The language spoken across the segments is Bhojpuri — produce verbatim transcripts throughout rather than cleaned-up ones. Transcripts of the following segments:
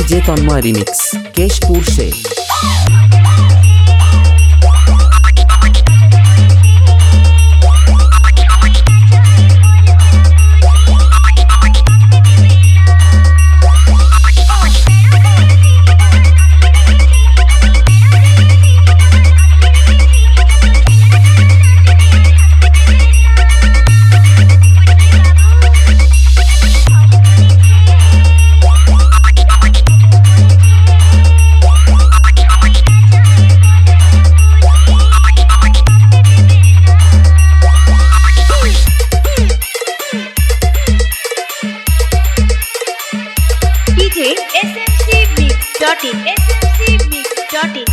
डीजे तन्मय रिमिक्स केशपुर से S M C Mix dot in S M C Mix dot in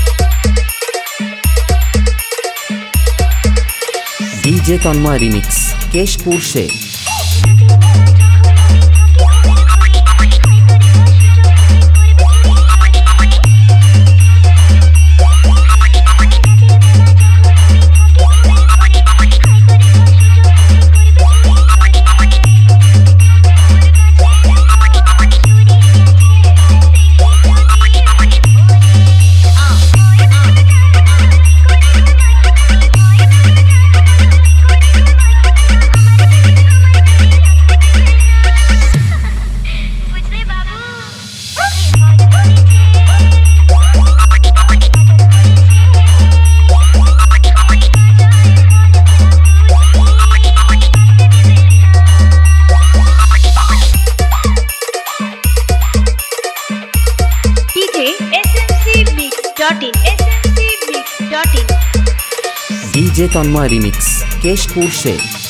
DJ Tanmay remix Keshpur से dot in S M C Mix dot in DJ Tanmay remix Keshpur से।